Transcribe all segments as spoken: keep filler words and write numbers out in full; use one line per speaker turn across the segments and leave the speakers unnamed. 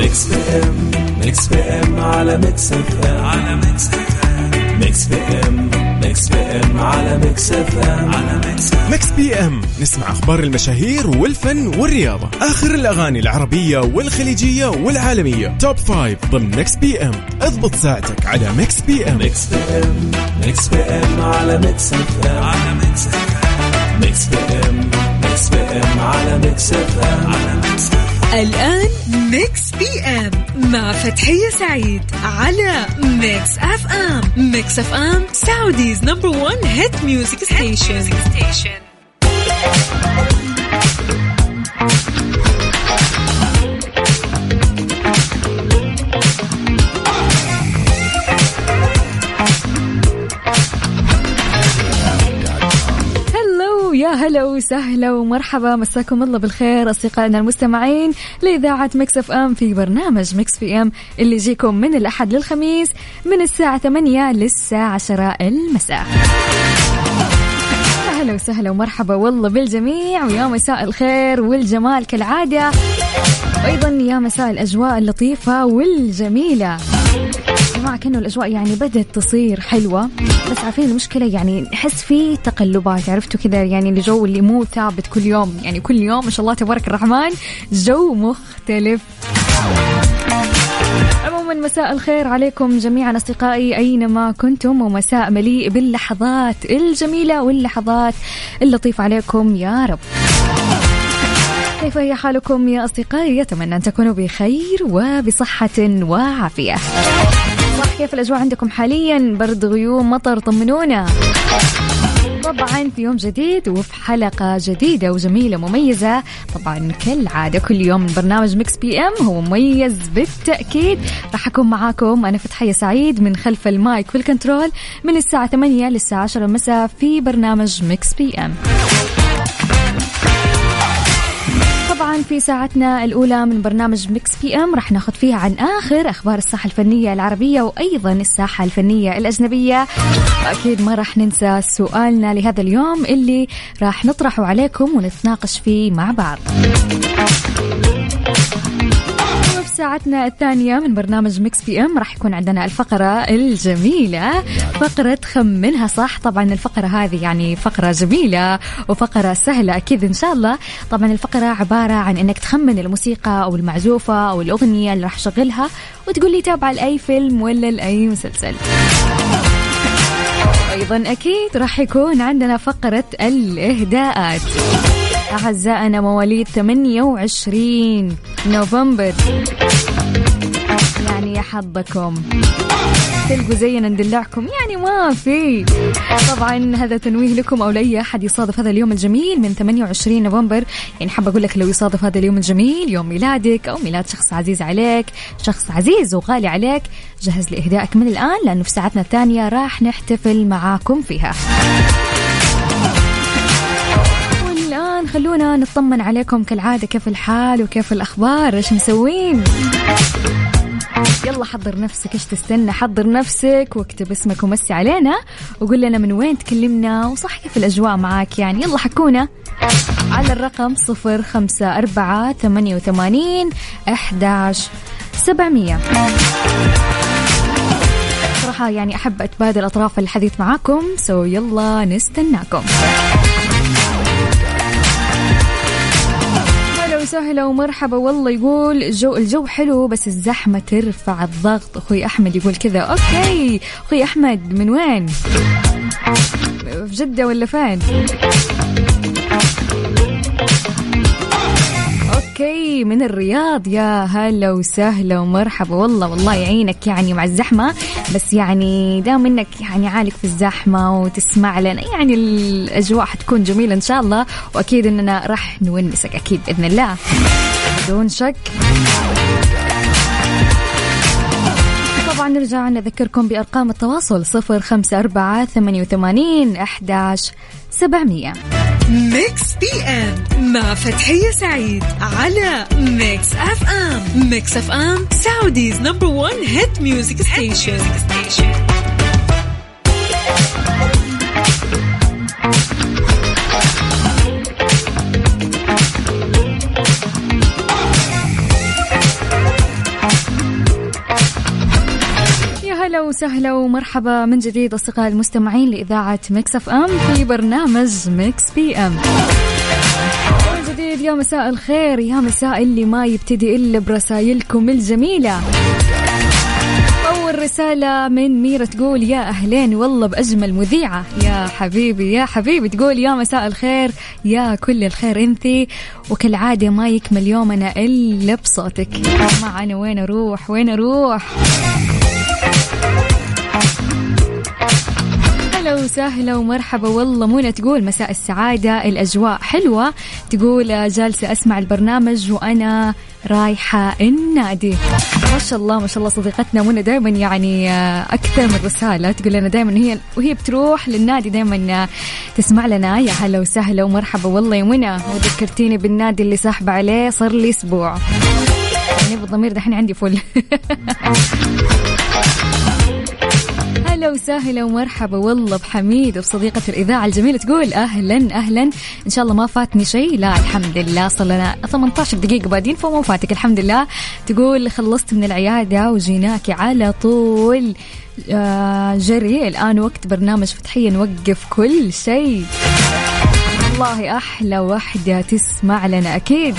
ميكس بي ام ميكس بي ام على ميكس اف ام على ميكس اف ام ميكس بي ام ميكس بي ام على ميكس اف ام على ميكس
ميكس بي ام. نسمع اخبار المشاهير والفن والرياضة، اخر الاغاني العربية والخليجية والعالمية، توب فايف ضمن ميكس بي ام. اضبط ساعتك على ميكس بي ام.
ميكس بي ام ميكس بي ام على ميكس اف ام على ميكس اف ام ميكس بي ام ميكس بي ام على ميكس اف ام على ميكس.
الآن ميكس بي ام مع فتحية سعيد على ميكس اف ام. ميكس اف ام سعوديز نمبر ون هيت ميوزك ستيشن. يا هلا وسهلا ومرحبا، مساكم الله بالخير أصدقائنا المستمعين لإذاعة ميكس اف ام في برنامج ميكس بي ام اللي يجيكم من الأحد للخميس من الساعة ثمانية للساعة عشرة المساء. أهلا وسهلا ومرحبا والله بالجميع، ويا مساء الخير والجمال كالعادة، وأيضا يا مساء الأجواء اللطيفة والجميلة. جماعة كأنه الأجواء يعني بدأت تصير حلوة، بس عارفين المشكلة يعني نحس فيه تقلبات، عرفتوا كذا يعني الجو اللي مو ثابت كل يوم، يعني كل يوم ما شاء الله تبارك الرحمن جو مختلف. عموما مساء الخير عليكم جميعا أصدقائي أينما كنتم، ومساء مليء باللحظات الجميلة واللحظات اللطيفة عليكم يا رب. كيف هي حالكم يا أصدقائي؟ أتمنى أن تكونوا بخير وبصحة وعافية. صح، كيف الأجواء عندكم حاليا؟ برد، غيوم، مطر؟ طمنونا. طبعا في يوم جديد وفي حلقة جديدة وجميلة مميزة، طبعا كالعادة كل يوم برنامج ميكس بي ام هو مميز بالتأكيد. راح أكون معاكم أنا فتحية سعيد من خلف المايك في الكنترول من الساعة ثمانية للساعة عشرة المساء في برنامج ميكس بي ام. طبعا في ساعتنا الأولى من برنامج ميكس بي ام راح ناخذ فيها عن آخر أخبار الساحة الفنية العربية وأيضا الساحة الفنية الأجنبية. أكيد ما راح ننسى سؤالنا لهذا اليوم اللي راح نطرحه عليكم ونتناقش فيه مع بعض. وفي ساعتنا الثانية من برنامج ميكس بي ام راح يكون عندنا الفقرة الجميلة، فقرة خمنها صح. طبعا الفقرة هذه يعني فقرة جميلة وفقرة سهلة أكيد إن شاء الله. طبعا الفقرة عبارة عن إنك تخمن الموسيقى أو المعزوفة أو الأغنية اللي راح شغلها وتقول لي تابعة لأي فيلم ولا لأي مسلسل. أيضا أكيد راح يكون عندنا فقرة الإهداءات. أعزائنا مواليد ثمانية وعشرين نوفمبر يعني يا حظكم تلقوا زينا ندلعكم، يعني ما في. طبعا هذا تنويه لكم أو لأي أحد يصادف هذا اليوم الجميل من ثمانية وعشرين نوفمبر. يعني حابة أقول لك لو يصادف هذا اليوم الجميل يوم ميلادك أو ميلاد شخص عزيز عليك، شخص عزيز وغالي عليك، جهز لإهدائك من الآن لأنه في ساعتنا الثانية راح نحتفل معاكم فيها. والآن خلونا نطمن عليكم كالعادة، كيف الحال وكيف الأخبار، إيش مسوين؟ يلا حضر نفسك، إيش تستنى؟ حضر نفسك واكتب اسمك ومسي علينا وقول لنا من وين تكلمنا وصح كيف الأجواء معاك. يعني يلا حكونا على الرقم صفر خمسة أربعة ثمانية وثمانين أحداش سبعمية. صراحة يعني أحب أتبادل أطراف الحديث معاكم، سو يلا نستناكم. سهلة ومرحبا والله. يقول الجو الجو حلو بس الزحمة ترفع الضغط. أخوي أحمد يقول كذا. أوكي أخوي أحمد من وين؟ في جدة ولا فين؟ أوكي من الرياض. يا هلا وسهلا ومرحبا والله. والله يعينك يعني مع الزحمة، بس يعني دام إنك يعني عالق في الزحمة وتسمع لنا يعني الأجواء حتكون جميلة إن شاء الله، وأكيد إننا راح نونسك أكيد بإذن الله بدون شك. طبعا نرجع نذكركم بأرقام التواصل صفر خمسة أربعة ثمانية وثمانين أحداش سبعمية. ميكس بي ام مع فتحية سعيد على ميكس اف ام. ميكس اف ام سعوديز نمبر ون هيت ميوزك ستيشن. وسهلا ومرحبا من جديد أصدقاء المستمعين لإذاعة ميكس اف ام في برنامج ميكس بي ام. من جديد يا مساء الخير، يا مساء اللي ما يبتدي إلا برسائلكم الجميلة. أول رسالة من ميرا تقول يا أهلين والله بأجمل مذيعة. يا حبيبي يا حبيبي، تقول يا مساء الخير، يا كل الخير انتي، وكالعادة ما يكمل يومنا إلا بصوتك. معنا وين أروح وين أروح. هلا وسهلا ومرحبا. والله منى تقول مساء السعادة، الأجواء حلوة. تقول جالسة أسمع البرنامج وأنا رايحة النادي. ما شاء الله ما شاء الله، صديقتنا منى دائما يعني أكثر من رسالة تقول لنا دائما هي وهي بتروح للنادي دائما تسمع لنا. يا هلا وسهلا ومرحبا. والله يا منى وذكرتيني بالنادي اللي ساحب عليه صار لي أسبوع، يعني بالضمير دحين عندي فل. هلا وسهلا ومرحبا. والله بحميد وبصديقة الإذاعة الجميلة تقول أهلا أهلا، إن شاء الله ما فاتني شيء. لا الحمد لله، صلنا ثمانية عشر دقيقة بعدين فما فاتك الحمد لله. تقول خلصت من العيادة وجيناكي على طول آه جري، الآن وقت برنامج فتحية نوقف كل شيء. والله أحلى وحدة تسمع لنا أكيد.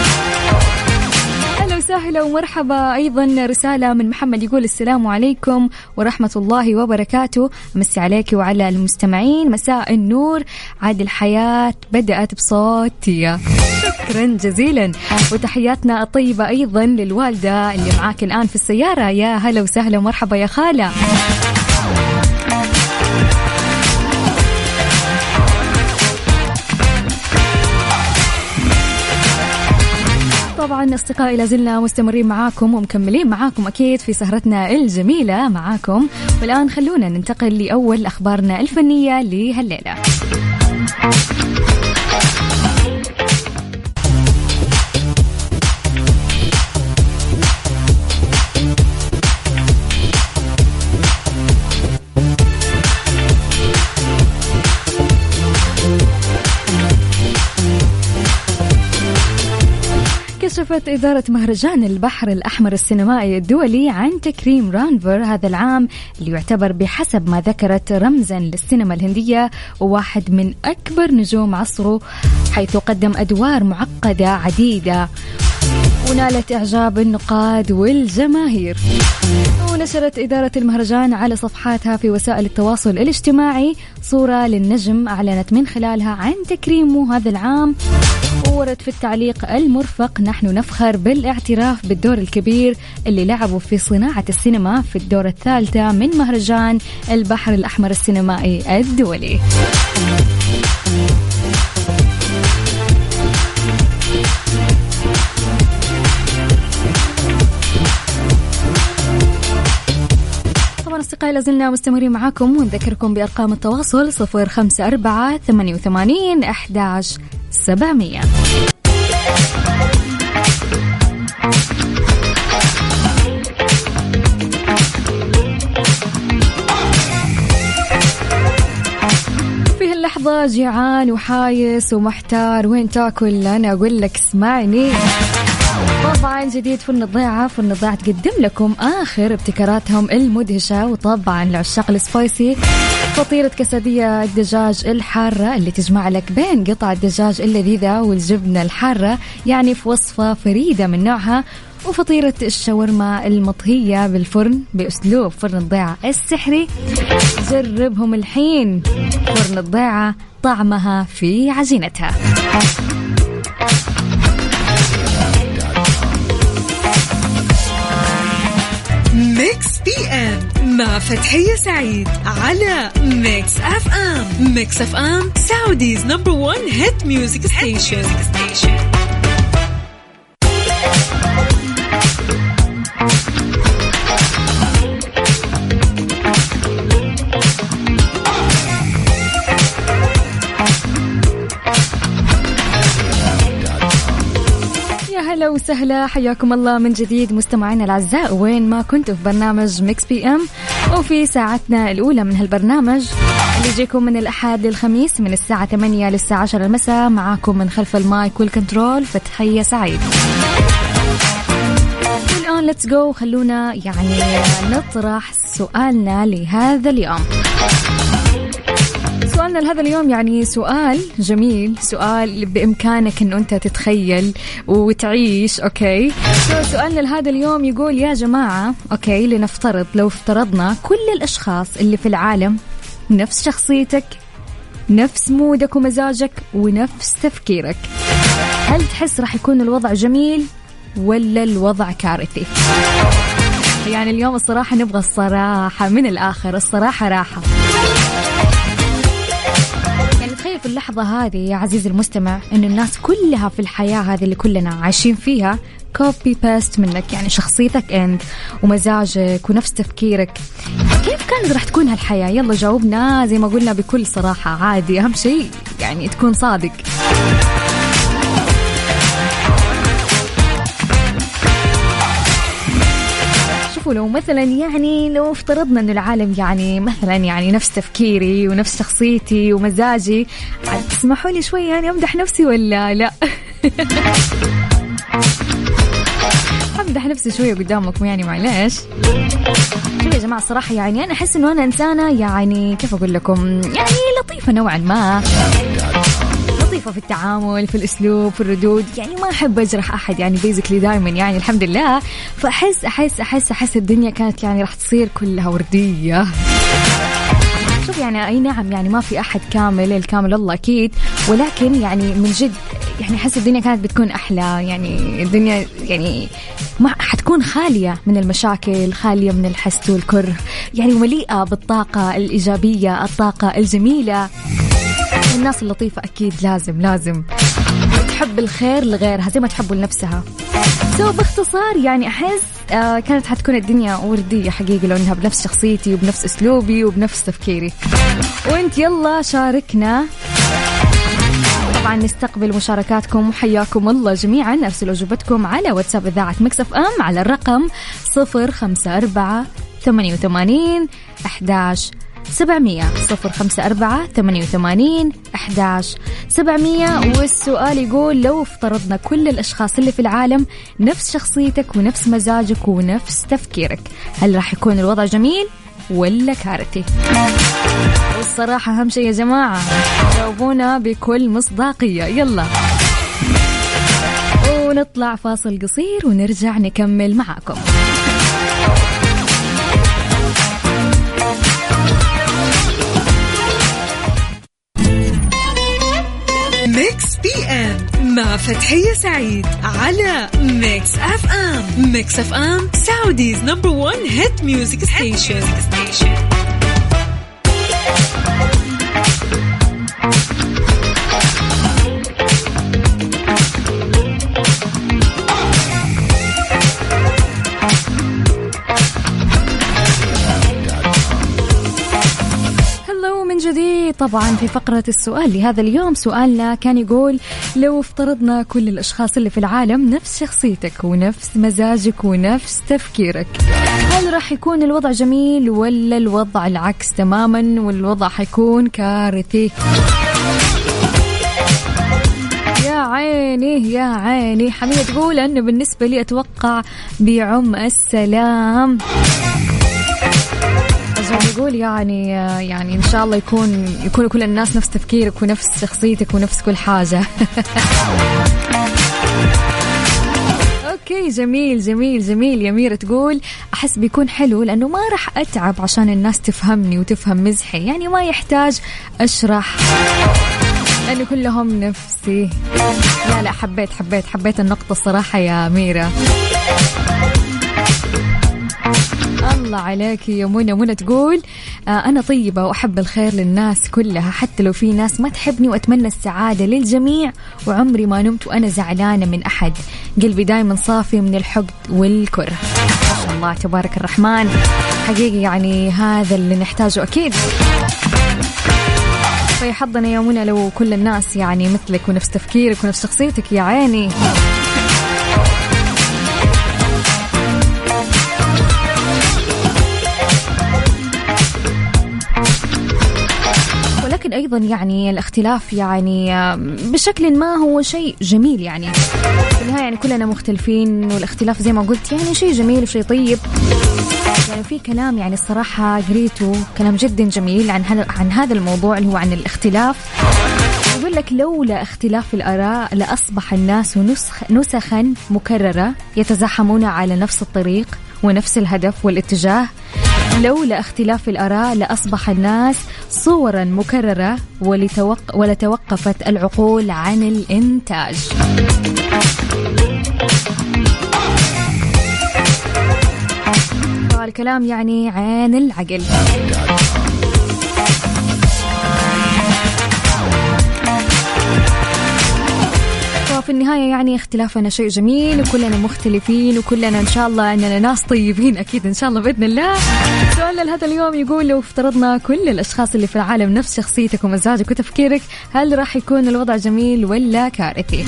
سهلا ومرحبا. أيضا رسالة من محمد يقول السلام عليكم ورحمة الله وبركاته، مسي عليك وعلى المستمعين مساء النور، عاد الحياة بدأت بصوتي. شكرا جزيلا، وتحياتنا الطيبة أيضا للوالدة اللي معاك الآن في السيارة. يا هلا وسهلا ومرحبا يا خالة. طبعا أصدقائي لازلنا مستمرين معاكم ومكملين معاكم أكيد في سهرتنا الجميلة معاكم. والآن خلونا ننتقل لأول أخبارنا الفنية لهالليلة. كشفت إدارة مهرجان البحر الأحمر السينمائي الدولي عن تكريم رانفر هذا العام، اللي يعتبر بحسب ما ذكرت رمزا للسينما الهندية وواحد من أكبر نجوم عصره، حيث قدم أدوار معقدة عديدة ونالت إعجاب النقاد والجماهير. ونشرت إدارة المهرجان على صفحاتها في وسائل التواصل الاجتماعي صورة للنجم أعلنت من خلالها عن تكريمه هذا العام، وورد في التعليق المرفق نحن نفخر بالاعتراف بالدور الكبير اللي لعبوا في صناعة السينما في الدورة الثالثة من مهرجان البحر الأحمر السينمائي الدولي. أصدقائي لازلنا مستمرين معاكم ونذكركم بأرقام التواصل صفر خمسة أربعة ثمانية وثمانين أحد عشر سبعمية. في هاللحظة جيعان وحايس ومحتار وين تاكل، أنا أقول لك اسمعني. طبعا جديد فرن الضيعة، فرن الضيعة تقدم لكم آخر ابتكاراتهم المدهشة، وطبعا لعشاق السبايسي فطيرة كسدية الدجاج الحارة اللي تجمع لك بين قطع الدجاج اللذيذة والجبنة الحارة، يعني في وصفة فريدة من نوعها. وفطيرة الشاورما المطهية بالفرن بأسلوب فرن الضيعة السحري، جربهم الحين. فرن الضيعة طعمها في عجينتها.
ميكس بي ام مع فتحية سعيد على ميكس اف ام. ميكس اف ام سعوديز نمبر وان هيت ميوزك ستيشن.
هلا وسهلا، حياكم الله من جديد مستمعينا الأعزاء وين ما كنتوا في برنامج ميكس بي ام، وفي ساعتنا الأولى من هالبرنامج اللي يجيكم من الأحد للخميس من الساعة ثمانية للساعة عشرة المساء، معاكم من خلف المايك والكنترول فتحية سعيد. الآن let's go. خلونا يعني نطرح سؤالنا لهذا اليوم. سؤالنا لهذا اليوم يعني سؤال جميل، سؤال بإمكانك أن أنت تتخيل وتعيش. أوكي، سؤالنا لهذا اليوم يقول يا جماعة، أوكي لنفترض لو افترضنا كل الأشخاص اللي في العالم نفس شخصيتك، نفس مودك ومزاجك ونفس تفكيرك، هل تحس راح يكون الوضع جميل ولا الوضع كارثي؟ يعني اليوم الصراحة نبغى الصراحة من الآخر، الصراحة راحة. يعني تخيل في اللحظة هذه يا عزيزي المستمع إن الناس كلها في الحياة هذه اللي كلنا عايشين فيها كوبي باست منك، يعني شخصيتك أنت ومزاجك ونفس تفكيرك، كيف كانت راح تكون هالحياة؟ يلا جاوبنا زي ما قلنا بكل صراحة، عادي، أهم شيء يعني تكون صادق. لو مثلا يعني لو افترضنا أن العالم يعني مثلا يعني نفس تفكيري ونفس شخصيتي ومزاجي، تسمحوا لي شوي يعني أمدح نفسي ولا لا؟ أمدح نفسي شوية قدامكم يعني معلش. شوف يا جماعة الصراحة يعني أنا أحس أنه أنا إنسانة يعني كيف أقول لكم يعني لطيفة نوعا ما، لطيفة في التعامل، في الأسلوب، في الردود، يعني ما أحب أجرح أحد يعني بيزيكلي دايما يعني الحمد لله. فأحس أحس أحس أحس الدنيا كانت يعني راح تصير كلها وردية. شوف يعني أي نعم يعني ما في أحد كامل، الكامل الله أكيد، ولكن يعني من جد يعني أحس الدنيا كانت بتكون أحلى، يعني الدنيا يعني ما حتكون خالية من المشاكل، خالية من الحسد والكره، يعني مليئة بالطاقة الإيجابية، الطاقة الجميلة. الناس اللطيفة أكيد لازم لازم تحب الخير لغيرها زي ما تحبوا لنفسها. سو باختصار يعني أحس آه كانت حتكون الدنيا وردية حقيقة لو أنها بنفس شخصيتي وبنفس أسلوبي وبنفس تفكيري. وانت يلا شاركنا، طبعا نستقبل مشاركاتكم وحياكم الله جميعا. أرسلوا أجوبتكم على واتساب إذاعة ميكس اف ام على الرقم صفر خمسة أربعة ثمانية وثمانين أحداش سبعمية صفر خمسة أربعة ثمانية وثمانين أحداش سبعمية. والسؤال يقول لو افترضنا كل الأشخاص اللي في العالم نفس شخصيتك ونفس مزاجك ونفس تفكيرك، هل راح يكون الوضع جميل ولا كارثي؟ والصراحة أهم شيء يا جماعة جاوبونا بكل مصداقية. يلا ونطلع فاصل قصير ونرجع نكمل معاكم.
ميكس بي ام مع فتحية سعيد على ميكس اف ام. ميكس اف ام سعوديز نمبر وان هيت ميوزك ستيشن.
طبعا في فقرة السؤال لهذا اليوم سؤالنا كان يقول لو افترضنا كل الأشخاص اللي في العالم نفس شخصيتك ونفس مزاجك ونفس تفكيرك، هل راح يكون الوضع جميل ولا الوضع العكس تماما والوضع حيكون كارثي؟ يا عيني يا عيني. حميدة تقول أنه بالنسبة لي أتوقع بعم السلام. يقول يعني يعني إن شاء الله يكون يكونوا كل الناس نفس تفكيرك ونفس شخصيتك ونفس كل حاجة. أوكي جميل جميل جميل. يا ميرة تقول أحس بيكون حلو لأنه ما راح أتعب عشان الناس تفهمني وتفهم مزحي، يعني ما يحتاج أشرح لأنه كلهم نفسي. لا لا حبيت حبيت حبيت النقطة الصراحة يا ميرة. الله عليك يا منى. منى تقول آه أنا طيبة وأحب الخير للناس كلها حتى لو في ناس ما تحبني، وأتمنى السعادة للجميع وعمري ما نمت وأنا زعلانة من أحد، قلبي دايما صافي من الحقد والكره. ما شاء الله تبارك الرحمن. حقيقي يعني هذا اللي نحتاجه أكيد. فيحضنا يا منى لو كل الناس يعني مثلك ونفس تفكيرك ونفس شخصيتك. يا عيني. أيضا يعني الاختلاف يعني بشكل ما هو شيء جميل، يعني في النهاية يعني كلنا مختلفين، والاختلاف زي ما قلت يعني شيء جميل وشيء طيب. يعني في كلام يعني الصراحة قريته كلام جدا جميل عن هذا عن هذا الموضوع اللي هو عن الاختلاف. يقول لك لولا اختلاف الآراء لأصبح الناس نسخ نسخا مكررة يتزاحمون على نفس الطريق ونفس الهدف والاتجاه. لولا اختلاف الآراء لأصبح الناس صورا مكررة ولتوق... ولتوقفت العقول عن الإنتاج. الكلام يعني عن العقل. في النهاية يعني اختلافنا شيء جميل، وكلنا مختلفين، وكلنا إن شاء الله أننا ناس طيبين أكيد إن شاء الله بإذن الله. سؤالنا لهذا اليوم يقول لو افترضنا كل الأشخاص اللي في العالم نفس شخصيتك ومزاجك وتفكيرك، هل راح يكون الوضع جميل ولا كارثي؟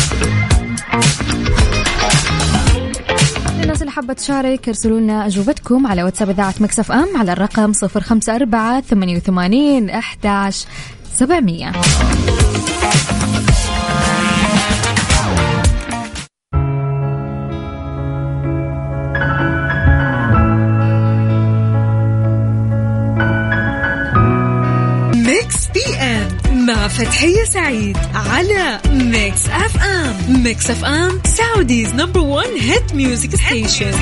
الناس اللي حابة تشارك ارسلوا لنا أجوبتكم على واتساب إذاعة ميكس اف ام على الرقم صفر خمسة أربعة ثمانية وثمانين أحد عشر سبعمية.
مع فتحية سعيد على ميكس اف ام. ميكس اف ام سعوديز نمبر ون هيت ميوزك ستيشن.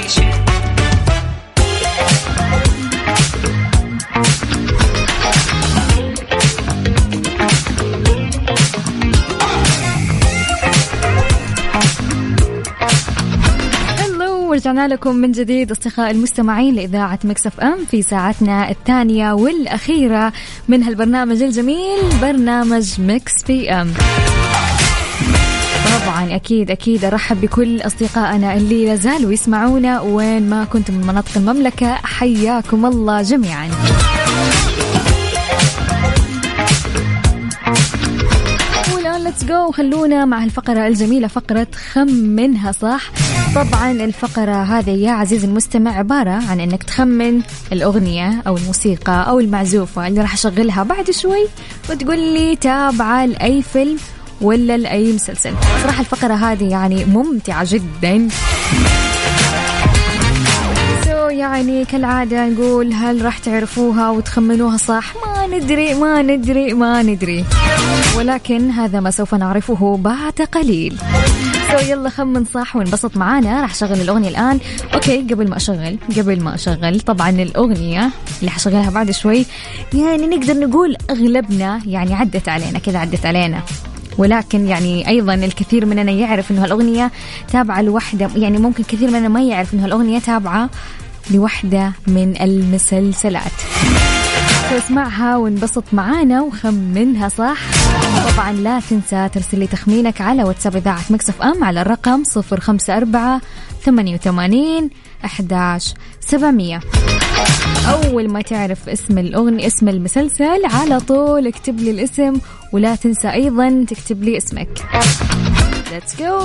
ورجعنا لكم من جديد أصدقاء المستمعين لإذاعة ميكس اف ام في ساعتنا الثانية والأخيرة من هالبرنامج الجميل، برنامج ميكس بي ام. طبعا أكيد أكيد أرحب بكل أصدقائنا اللي لازالوا يسمعونا وين ما كنتم من مناطق المملكة، حياكم الله جميعا. ليتس جو، خلونا مع الفقرة الجميلة، فقرة خمنها صح. طبعا الفقرة هذه يا عزيز المستمع عبارة عن انك تخمن الأغنية أو الموسيقى أو المعزوفة اللي راح أشغلها بعد شوي، وتقول لي تابعة لأي فيلم ولا لأي مسلسل. صراحة الفقرة هذه يعني ممتعة جدا. يعني كالعادة نقول هل راح تعرفوها وتخمنوها صح؟ ما ندري ما ندري ما ندري، ولكن هذا ما سوف نعرفه بعد قليل. سو يلا خمن صح وانبسط معانا. راح شغل الأغنية الآن. أوكي، قبل ما أشغل قبل ما أشغل طبعا الأغنية اللي حشغلها بعد شوي يعني نقدر نقول أغلبنا يعني عدت علينا كذا عدت علينا، ولكن يعني أيضا الكثير مننا يعرف إنه الأغنية تابعة لوحدة، يعني ممكن كثير مننا ما يعرف إنه الأغنية تابعة لوحدة من المسلسلات. فاسمعها وانبسط معانا وخمنها صح. طبعا لا تنسى ترسل لي تخمينك على واتساب إذاعة ميكس اف ام على الرقم صفر خمسة أربعة ثمانية وثمانين أحد عشر سبعمية. أول ما تعرف اسم الأغنية اسم المسلسل على طول اكتب لي الاسم، ولا تنسى أيضا تكتب لي اسمك. Let's go.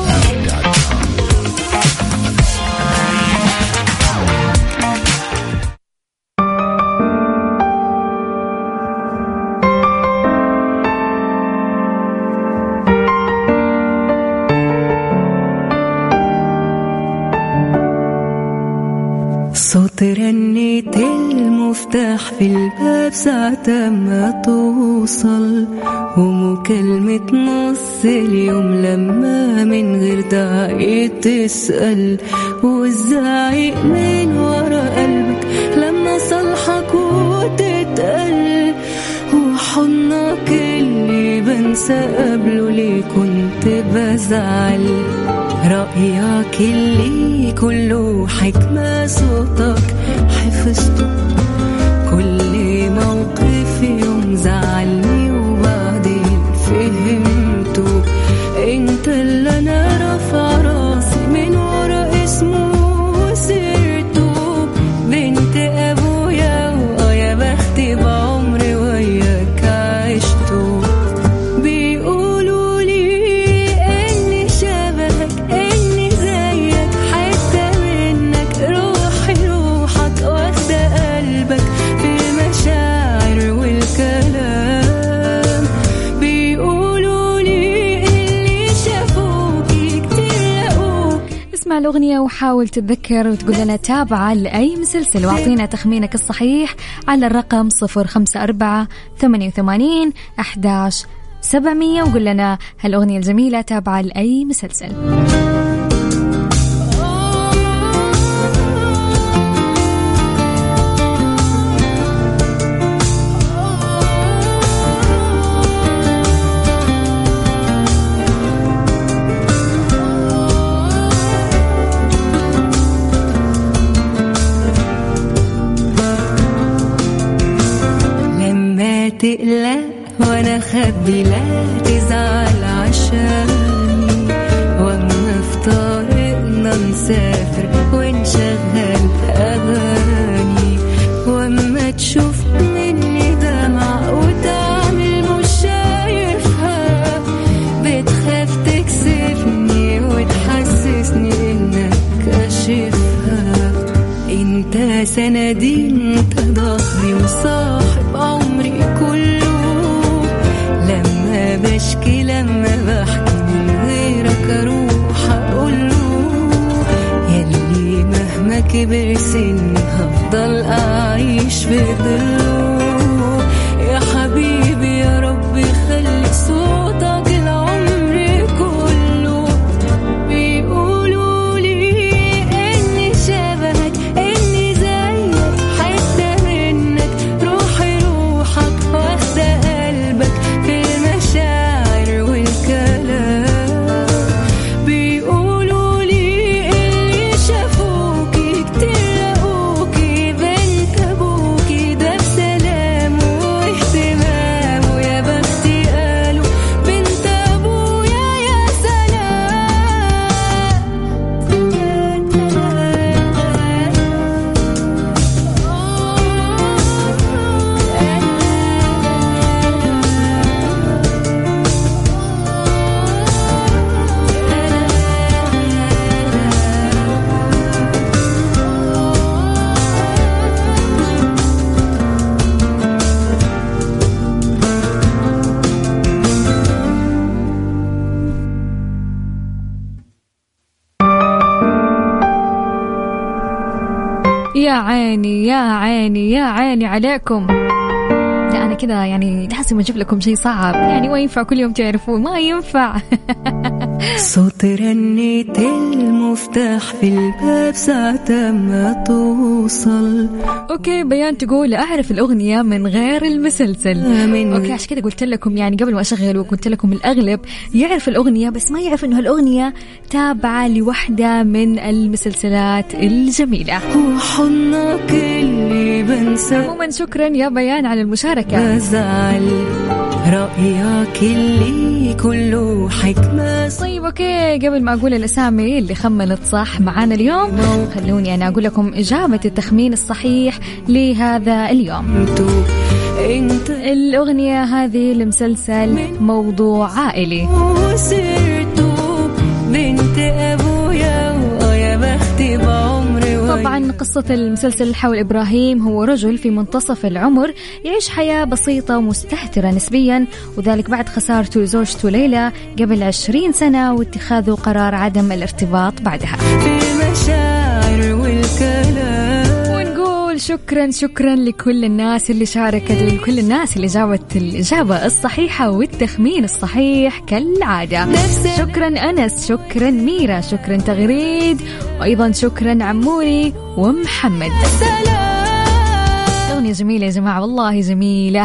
صوت رنة المفتاح في الباب ساعة ما توصل، ومكالمة نص اليوم لما من غير داعي تسأل، والزعيق من ورا قلبك لما صلحك وتتقل، وحضنك اللي بنسى قبله ليه كنت بزعل، رأيك اللي كله حكمة صوتك حفظته، كل موقف يوم زعلني وبعدين فهمته، انت اللي انا رافع راسي من ورا اسمه وسيرته، بنت ابويا ويا بختي بعمري وياك عشته، بيقولوا لي اني شبهك اني زيك حتى منك، روحي روحك واخدة قلبك في المشاعر والكلام،
الأغنية وحاول تتذكر وتقول لنا تابعة لأي مسلسل، واعطينا تخمينك الصحيح على الرقم صفر خمسة أربعة ثمانية وثمانين أحداش سبعمية، وقول لنا هالأغنية الجميلة تابعة لأي مسلسل.
تقلق وانا خبي لا تزعل عشاني، واما في طريقنا نسافر ونشغل اغاني، واما تشوف مني دمع وتعمل مش شايفها، بتخاف تكسفني وتحسسني انك كاشفها. انت سندي انت ظهري وصاحب عمري كله، لما بشكي لما بحكي من غيرك اروح اقوله، يلي مهما كبر سني هفضل اعيش في ظله. يا حبيبي يا رب خلي صوتك العمر كله، بيقولوا لي اني شبهك اني زيك حتى منك، روحي روحك واخدة قلبك في المشاعر والكلام. بيقولوا لي اللي شافوكي كتير لقوكي بنت ابوكي، ده بسلام واهتمام ويا بختي قالوا بنت ابويا يا سلام.
يا عيني يا عيني يا عيني عليكم. لا أنا كذا يعني لازم أجيب لكم شيء صعب، يعني ما ينفع كل يوم تعرفون، ما ينفع.
صوت رنة المفتاح في الباب ساعة ما توصل.
أوكي بيان تقول أعرف الأغنية من غير المسلسل. أوكي عشان كده قلت لكم يعني قبل ما أشغل وقلت لكم الأغلب يعرف الأغنية بس ما يعرف إنه الأغنية تابعة لوحدة من المسلسلات الجميلة.
وحضنك اللي بنسى.
عموما شكرا يا بيان على المشاركة.
بزعل رأيك اللي كله حكمة.
طيب أوكي قبل ما أقول الأسامي اللي خمنت صح معانا اليوم، خلوني أنا أقول لكم إجابة التخمين الصحيح لهذا اليوم.
انت
الأغنية هذه لمسلسل موضوع عائلي.
وسرتو بنت أبويا ويا بختي بعمري.
طبعا قصة المسلسل حول إبراهيم، هو رجل في منتصف العمر يعيش حياة بسيطة ومستهترة نسبيا، وذلك بعد خسارته زوجته ليلى قبل عشرين سنة واتخاذه قرار عدم الارتباط بعدها.
في المشاعر والكلام.
ونقول شكرا شكرا لكل الناس اللي شاركت، لكل الناس اللي جاوبت الإجابة الصحيحة والتخمين الصحيح كالعادة. شكرا أنس، شكرا ميرا، شكرا تغريد، وأيضا شكرا عموري ومحمد. أغنية جميلة يا جماعة، والله جميلة.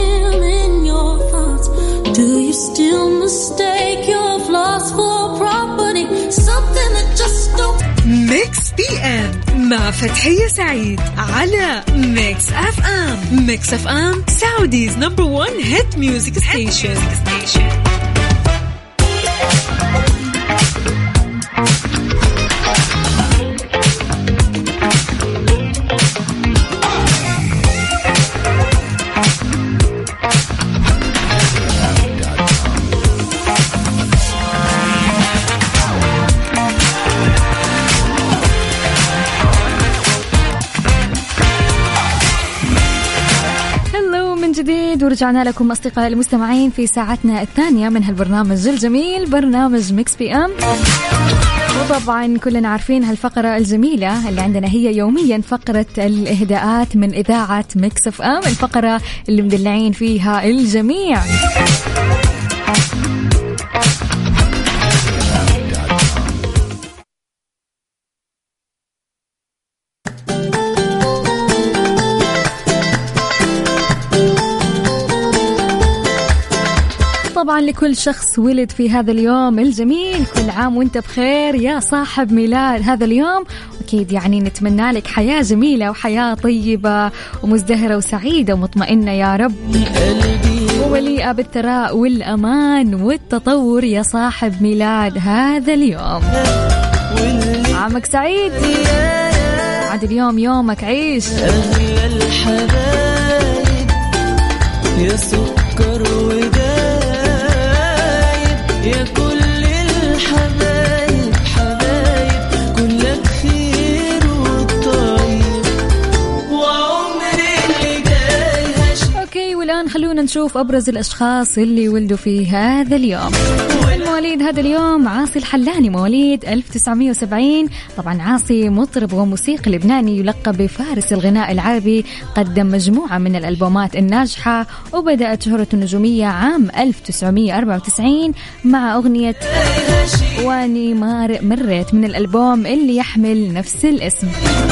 Do you still mistake your flaws for problems?
بي ام مع فتحية سعيد على ميكس اف ام. ميكس اف ام سعوديز نمبر ون هيت ميوزك ستيشن.
جديد ورجعنا لكم أصدقائي المستمعين في ساعتنا الثانية من هالبرنامج الجميل برنامج ميكس بي ام. وطبعا كلنا عارفين هالفقرة الجميلة اللي عندنا هي يوميا فقرة الإهداءات من إذاعة ميكس اف ام، الفقرة اللي مدلعين فيها الجميع. طبعا لكل شخص ولد في هذا اليوم الجميل كل عام وانت بخير يا صاحب ميلاد هذا اليوم. أكيد يعني نتمنى لك حياة جميلة وحياة طيبة ومزدهرة وسعيدة ومطمئنة يا رب، ومليئة بالثراء والأمان والتطور يا صاحب ميلاد هذا اليوم. عامك سعيد، عاد اليوم يومك عيش.
أغلى الحبايب يا سكر ودايب يا كل الحبايب حبايب كلك خير والطيب وعمري اللي جاي هش.
اوكي والآن خلونا نشوف أبرز الأشخاص اللي ولدوا في هذا اليوم. مواليد هذا اليوم عاصي الحلاني مواليد ألف وتسعمية وسبعين. طبعا عاصي مطرب وموسيقي لبناني يلقب بفارس الغناء العربي، قدم مجموعة من الألبومات الناجحة وبدأت شهرته النجومية عام ألف وتسعمية وأربعة وتسعين مع أغنية واني مار مريت من الألبوم اللي يحمل نفس الاسم.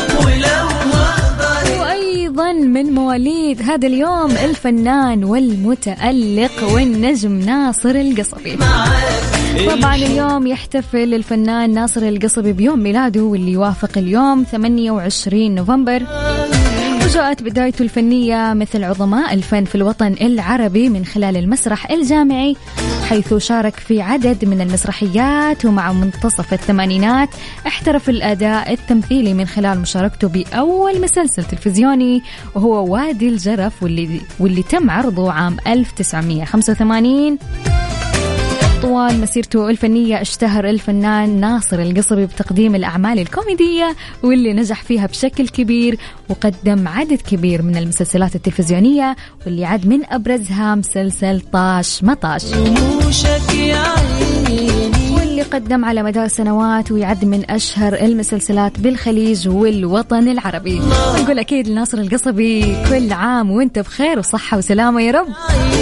وأيضا من مواليد هذا اليوم الفنان والمتألق والنجم ناصر القصبي. طبعا اليوم يحتفل الفنان ناصر القصبي بيوم ميلاده واللي يوافق اليوم ثمانية وعشرين نوفمبر. وجاءت بدايته الفنية مثل عظماء الفن في الوطن العربي من خلال المسرح الجامعي، حيث شارك في عدد من المسرحيات، ومع منتصف الثمانينات احترف الأداء التمثيلي من خلال مشاركته بأول مسلسل تلفزيوني وهو وادي الجرف واللي, واللي تم عرضه عام ألف وتسعمية وخمسة وثمانين. طوال مسيرته الفنية اشتهر الفنان ناصر القصبي بتقديم الأعمال الكوميدية واللي نجح فيها بشكل كبير، وقدم عدد كبير من المسلسلات التلفزيونية واللي عد من أبرزها مسلسل طاش مطاش واللي قدم على مدار سنوات ويعد من أشهر المسلسلات بالخليج والوطن العربي. ونقول أكيد لناصر القصبي كل عام وانت بخير وصحة وسلامة يا رب.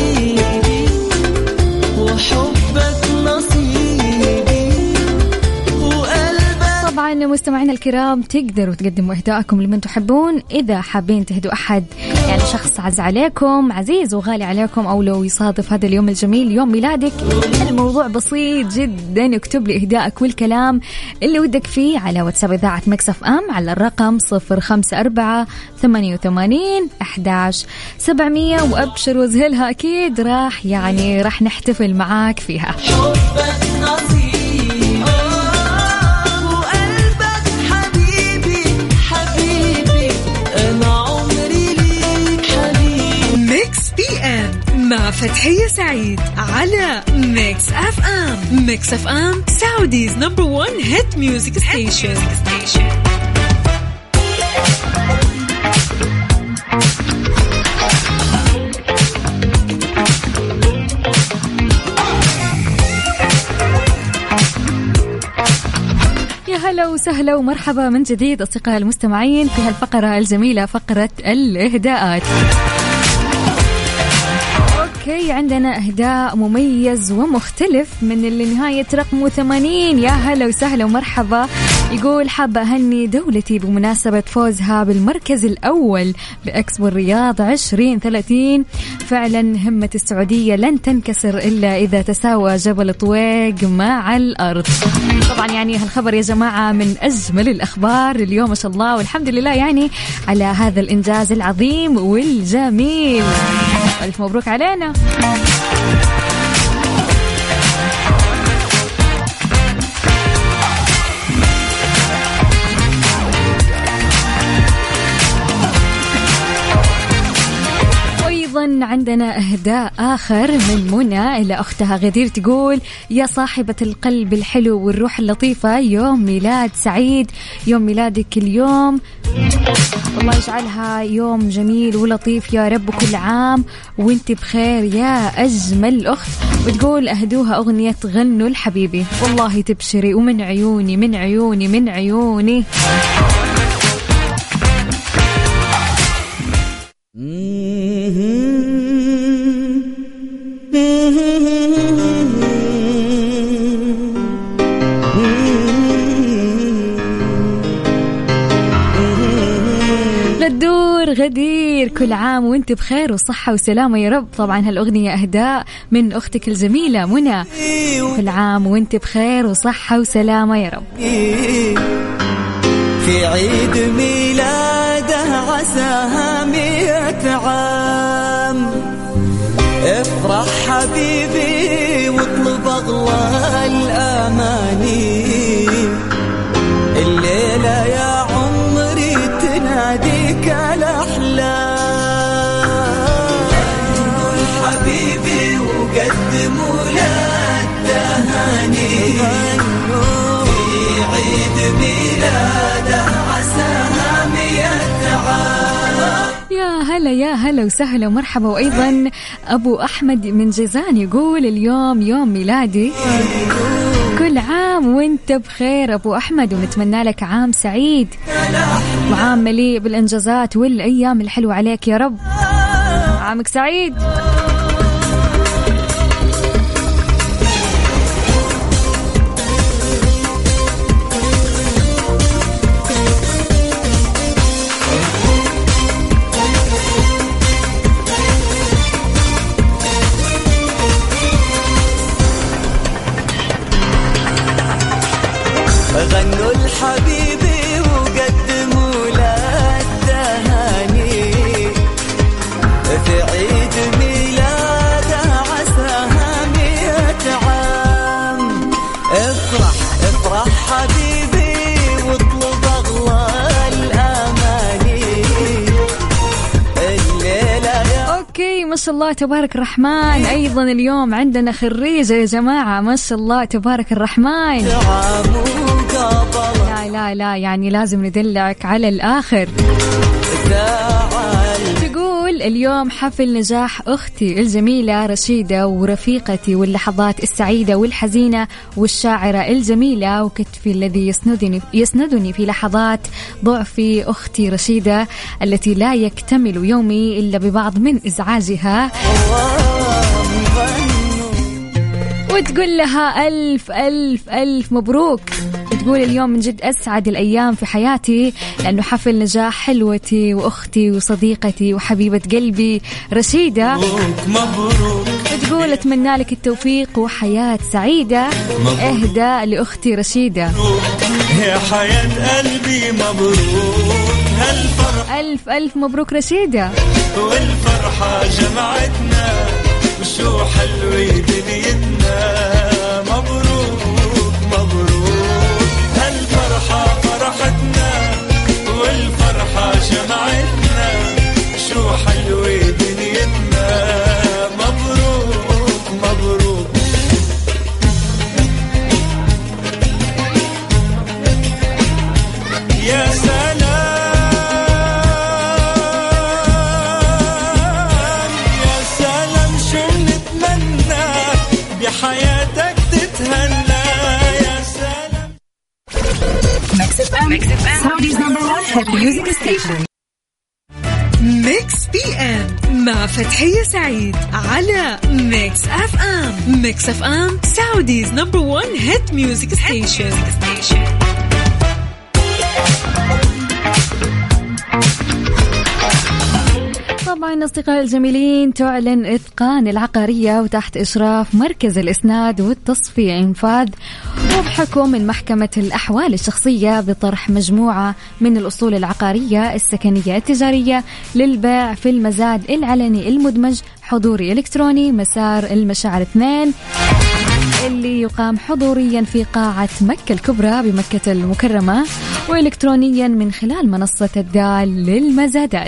طبعا مستمعينا الكرام تقدروا تقدموا إهداءكم لمن تحبون إذا حابين تهدوا أحد، يعني شخص عز عليكم عزيز وغالي عليكم، أو لو يصادف هذا اليوم الجميل يوم ميلادك. الموضوع بسيط جدا، اكتب لي إهداءك والكلام اللي ودك فيه على واتساب إذاعة ميكس اف ام على الرقم صفر خمسة أربعة ثمانية وثمانين أحد عشر سبعمية، وأبشر وزهلها أكيد راح يعني راح نحتفل معاك فيها.
مع فتحية سعيد على ميكس اف ام. ميكس اف ام سعوديز نمبر ون هيت ميوزك ستيشن.
يا هلا وسهلا ومرحبا من جديد أصدقائي المستمعين في هالفقرة الجميلة، فقرة الإهداءات. اوكي عندنا اهداء مميز ومختلف من اللي نهاية رقمه ثمانين. يا هلا وسهلا ومرحبا. يقول حابة أهني دولتي بمناسبة فوزها بالمركز الأول بإكسبو الرياض عشرين ثلاثين. فعلا همة السعودية لن تنكسر إلا إذا تساوى جبل طويق مع الأرض. طبعا يعني هالخبر يا جماعة من أجمل الأخبار اليوم ما شاء الله، والحمد لله يعني على هذا الإنجاز العظيم والجميل. ألف مبروك علينا. أيضا عندنا إهداء آخر من منى إلى أختها غدير، تقول يا صاحبة القلب الحلو والروح اللطيفة يوم ميلاد سعيد، يوم ميلادك اليوم والله يجعلها يوم جميل ولطيف يا رب، كل عام وانت بخير يا أجمل أخت. وتقول أهدوها أغنية غنوا الحبيبي، والله تبشري ومن عيوني من عيوني من عيوني. غدور غدير كل عام وانت بخير وصحة وسلامة يا رب. طبعا هالأغنية أهداء من أختك الجميلة منى، كل عام وانت بخير وصحة وسلامة يا رب.
في عيد ميلاده عساها مئة عام، افرح حبيبي واطلب أغلى الأماني، الليلة يا عمري تناديك الأحلام. غنوا حبيبي وقدموا له التهاني، في عيد ميلاده عساها مئة عام.
يا هلا يا هلا وسهلا ومرحبا. وأيضا أبو أحمد من جيزان يقول اليوم يوم ميلادي، كل عام وانت بخير أبو أحمد، ونتمنى لك عام سعيد وعام مليء بالإنجازات والأيام الحلوة عليك يا رب. عامك سعيد.
غنوا الحبيبي وقدموا له التهاني، في عيد ميلاده عساها مئة عام، افرح افرح حبيبي واطلب أغلى الأماني، الليلة يا
اوكي ما شاء الله تبارك الرحمن. ايضا اليوم عندنا خريجة يا جماعة ما شاء الله تبارك الرحمن. لا لا لا يعني لازم ندلعك على الآخر. تقول اليوم حفل نجاح أختي الجميلة رشيدة ورفيقتي واللحظات السعيدة والحزينة والشاعرة الجميلة وكتفي الذي يسندني يسندني في لحظات ضعفي أختي رشيدة التي لا يكتمل يومي إلا ببعض من إزعاجها. وتقول لها ألف ألف ألف مبروك. تقول اليوم من جد أسعد الأيام في حياتي لأنه حفل نجاح حلوتي وأختي وصديقتي وحبيبة قلبي رشيدة.
مبروك.
تقول أتمنى لك التوفيق وحياة سعيدة. إهداء لأختي رشيدة.
يا حياة قلبي مبروك هالفرح.
ألف ألف مبروك رشيدة.
والفرحة جمعتنا وشو حلوة دنيتنا. مبروك مبروك هالفرحة فرحتنا والفرحة جمعتنا شو حلوة دنيتنا. مبروك مبروك. يا سلام يا سلام شو نتمنى بحياتك تتهنى. يا سلام.
Mix إف إم Saudi's number one hit music station. ميكس بي ام مع فتحية سعيد على ميكس اف ام. ميكس اف ام سعوديز نمبر ون هيت ميوزك ستيشن.
طبعا أصدقائي الجميلين، تعلن إتقان العقارية وتحت إشراف مركز الإسناد والتصفية إنفاذ وبحكم من محكمة الأحوال الشخصية بطرح مجموعة من الأصول العقارية السكنية التجارية للبيع في المزاد العلني المدمج حضوري إلكتروني مسار المشاعر اثنين، اللي يقام حضوريا في قاعة مكة الكبرى بمكة المكرمة وإلكترونيا من خلال منصة الدال للمزادات.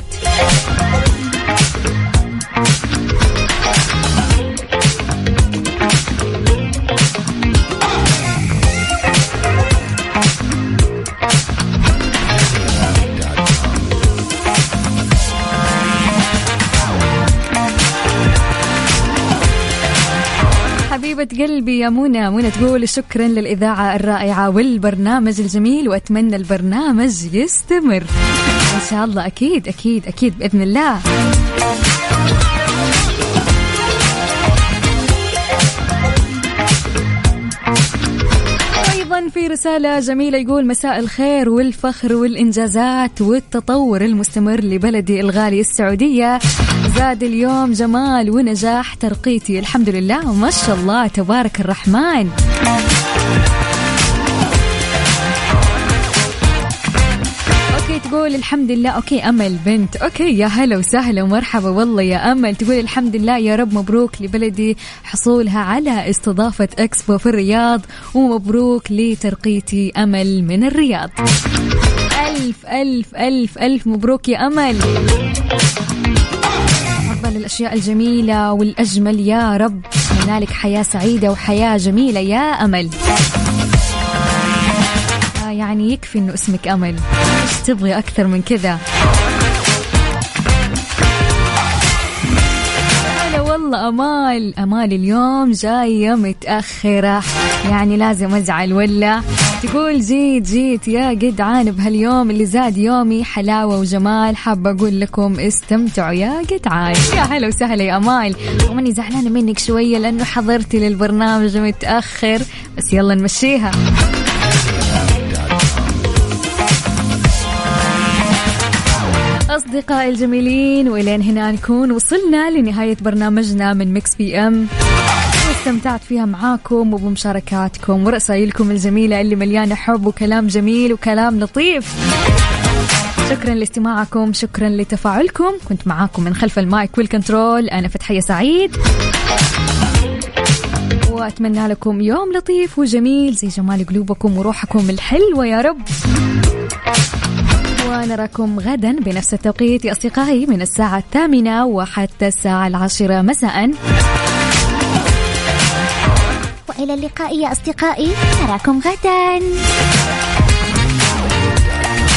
حبيبة قلبي يا منى، منى تقول شكرا للإذاعة الرائعة والبرنامج الجميل وأتمنى البرنامج يستمر إن شاء الله. أكيد أكيد أكيد بإذن الله. أيضا في رسالة جميلة يقول مساء الخير والفخر والإنجازات والتطور المستمر لبلدي الغالي السعودية، زاد اليوم جمال ونجاح ترقيتي الحمد لله ما شاء الله تبارك الرحمن. أوكي تقول الحمد لله. أوكي أمل بنت، أوكي يا هلا وسهلا ومرحبا والله يا أمل. تقول الحمد لله يا رب مبروك لبلدي حصولها على استضافة إكسبو في الرياض ومبروك لترقيتي أمل من الرياض. ألف ألف ألف ألف مبروك يا أمل، أفضل الأشياء الجميلة والأجمل يا رب، منالك حياة سعيدة وحياة جميلة يا أمل. آه يعني يكفي إنه اسمك أمل، إيش تبغي أكثر من كذا؟ أنا والله أمال أمال اليوم جاية متأخرة، يعني لازم أزعل ولا؟ تقول جيت جيت يا جدعان بهاليوم اللي زاد يومي حلاوة وجمال، حابة أقول لكم استمتعوا يا جدعان. يا هلا وسهلا يا أمال، وماني زعلانة منك شوية لأنه حضرتي للبرنامج متأخر، بس يلا نمشيها. أصدقائي الجميلين، وإلين هنا نكون وصلنا لنهاية برنامجنا من ميكس بي أم، واستمتعت فيها معاكم وبمشاركاتكم ورسائلكم الجميلة اللي مليانة حب وكلام جميل وكلام لطيف. شكرا لاستماعكم، شكرا لتفاعلكم. كنت معاكم من خلف المايك والكنترول أنا فتحية سعيد، وأتمنى لكم يوم لطيف وجميل زي جمال قلوبكم وروحكم الحلوة يا رب. ونراكم غدا بنفس التوقيت يا أصدقائي من الساعة الثامنة وحتى الساعة العاشرة مساء.
وإلى اللقاء يا أصدقائي، نراكم غدا.